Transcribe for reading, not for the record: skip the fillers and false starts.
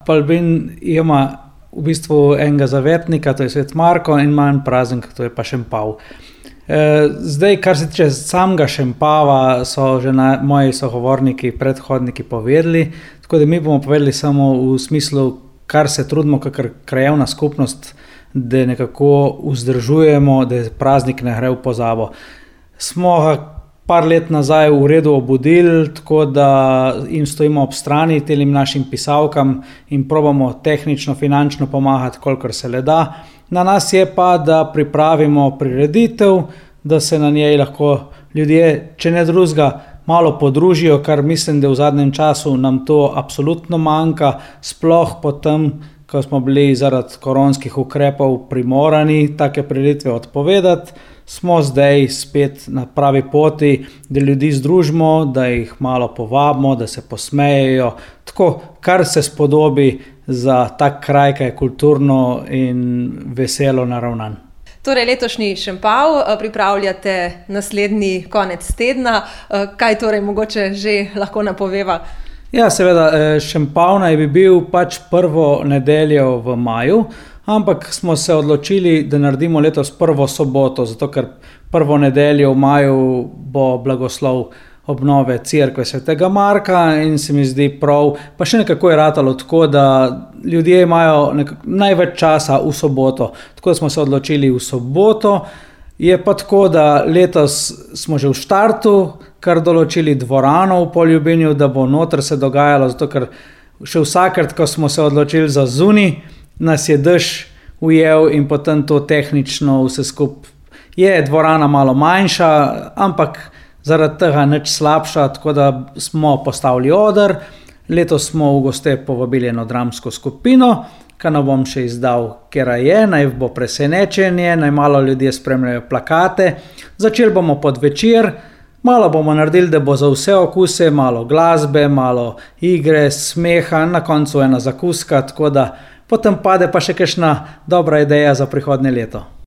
Palbin ima v bistvu enega zavetnika, to je Svet Marko, in ima en praznik, to je pa Šempav. Zdaj, kar se tiče samega Šempava, so že moji sogovorniki, predhodniki povedali, tako da mi bomo povedali samo v smislu, kar se trudimo, kakor krajevna skupnost, da nekako vzdržujemo, da praznik ne gre v pozabo. Smo ga par let nazaj v redu obudili, tako da jim stojimo ob strani, telim našim pisavkam in probamo tehnično, finančno pomagati, kolikor se le da. Na nas je pa, da pripravimo prireditev, da se na njej lahko ljudje, če ne drugega, malo podružijo, kar mislim, da v zadnjem času nam to absolutno manjka, sploh potem, ko smo bili zaradi koronskih ukrepov primorani take prireditve odpovedati, smo zdaj spet na pravi poti, da ljudi združimo, da jih malo povabimo, da se posmejejo, tako kar se spodobi za tak kraj, ki je kulturno in veselo naravnan. Torej, letošnji Šempav pripravljate naslednji konec tedna. Kaj torej mogoče že lahko napoveva? Ja, seveda, Šempav naj bi bil pač prvo nedeljo v maju, ampak smo se odločili, da naredimo letos prvo soboto, zato ker prvo nedeljo v maju bo blagoslov obnove cerkve Svetega Marka in se mi zdi prav, pa še nekako je ratalo tako, da ljudje imajo največ časa v soboto, tako da smo se odločili v soboto. Je pa tako, da letos smo že v štartu kar določili dvorano v Poljubinju, da bo noter se dogajalo, zato ker še vsakrat, ko smo se odločili za zunaj, nas je dež ujel in potem to tehnično vse skupaj. Je dvorana malo manjša, ampak zaradi tega nič slabša, tako da smo postavili oder. Letos smo v goste povabili eno dramsko skupino, ki ne bom še izdal, kera je, naj bo presenečenje, naj malo ljudje spremljajo plakate. Začeli bomo podvečer, malo bomo naredili, da bo za vse okuse, malo glasbe, malo igre, smeha, na koncu ena zakuska, tako da potem pade pa še kakšna dobra ideja za prihodnje leto.